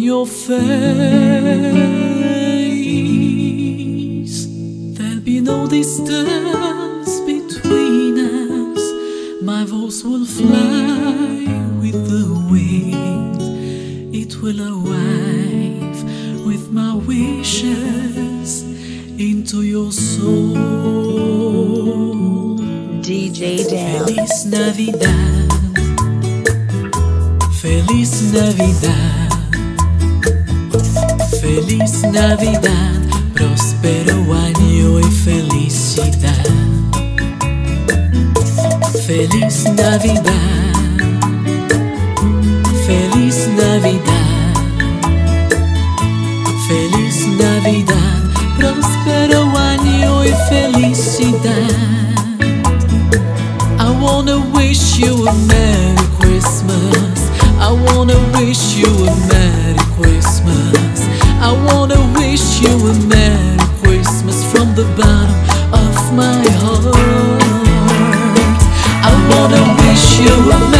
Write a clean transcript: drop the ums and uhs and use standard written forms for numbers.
your face. There'll be no distance between us. My voice will fly with the wind. It will arrive with my wishes into your soul. DJ Dan. Feliz Navidad, Feliz Navidad, Feliz Navidad, próspero año y felicidad. Feliz Navidad, Feliz Navidad, Feliz Navidad, próspero año y felicidad. I wanna wish you a Merry Christmas. I wanna wish you a Merry Christmas. I wanna wish you a Merry Christmas from the bottom of my heart. I wanna wish you a Merry